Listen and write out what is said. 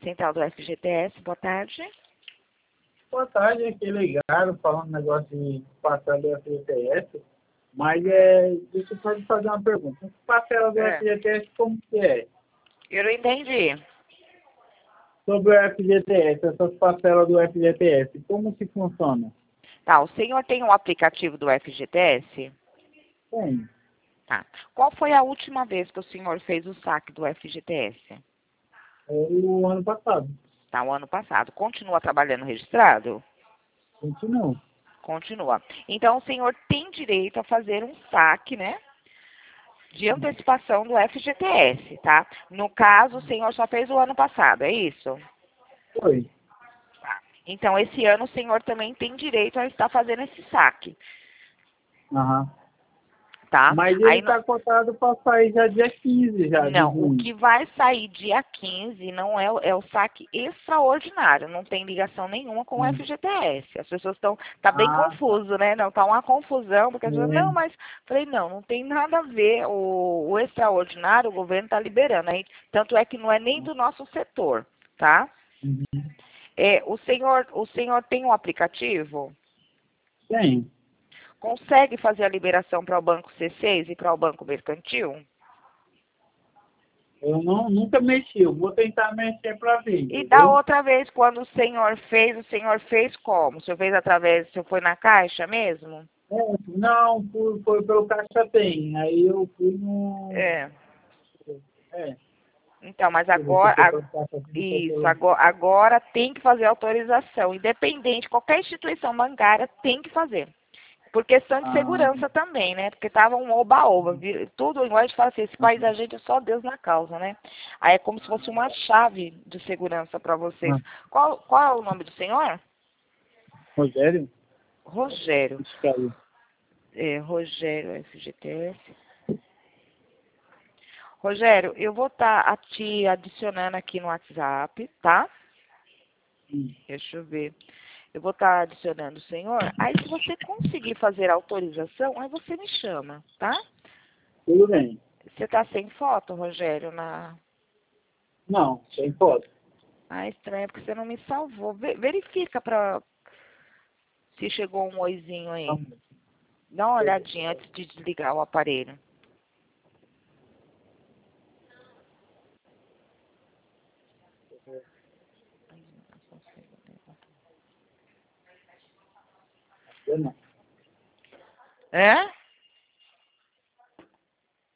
Central do FGTS, boa tarde. Boa tarde, aqui ligaram falando negócio de parcela do FGTS, mas deixa eu só te fazer uma pergunta. Essa parcela do FGTS, como que é? Eu não entendi. Sobre o FGTS, essas parcelas do FGTS, como que funciona? Tá, o senhor tem um aplicativo do FGTS? Tem. Tá. Qual foi a última vez que o senhor fez o saque do FGTS? O ano passado. Tá, o ano passado. Continua trabalhando registrado? Continua. Continua. Então, o senhor tem direito a fazer um saque, né? De antecipação do FGTS, tá? No caso, o senhor só fez o ano passado, é isso? Foi. Então, esse ano o senhor também tem direito a estar fazendo esse saque, Aham. tá? Mas ele está cotado para sair já dia 15 já, de Não, o junho. que vai sair dia 15 não é o saque extraordinário, não tem ligação nenhuma com o FGTS. As pessoas tá bem confuso, né? Não, tá uma confusão, porque as pessoas, não, mas falei, não tem nada a ver. O extraordinário, o governo está liberando. Aí, tanto é que não é nem do nosso setor, tá? Uhum. O senhor tem um aplicativo? Tem. Consegue fazer a liberação para o Banco C6 e para o Banco Mercantil? Eu nunca mexi, eu vou tentar mexer para ver, E da entendeu? outra vez, quando o senhor fez como? O senhor fez através, o senhor foi na caixa mesmo? Não, foi pelo Caixa Tem, aí eu fui no... É. É, Então, mas se você agora, for pelo Caixa Tem, foi isso, pelo... agora tem que fazer autorização. Independente, qualquer instituição bancária tem que fazer. Por questão de segurança também, né? Porque tava um oba-oba. Tudo, igual a gente fala assim, esse país da gente é só Deus na causa, né? Aí é como se fosse uma chave de segurança para vocês. Qual é o nome do senhor? Rogério? Rogério. Caiu. Rogério FGTS. Rogério, eu vou estar te adicionando aqui no WhatsApp, tá? Deixa eu ver. Eu vou estar adicionando o senhor. Aí, se você conseguir fazer a autorização, aí você me chama, tá? Tudo bem. Você está sem foto, Rogério, Não, sem foto. Ah, estranho, porque você não me salvou. Verifica se chegou um oizinho aí. Dá uma olhadinha antes de desligar o aparelho. Eu não. É?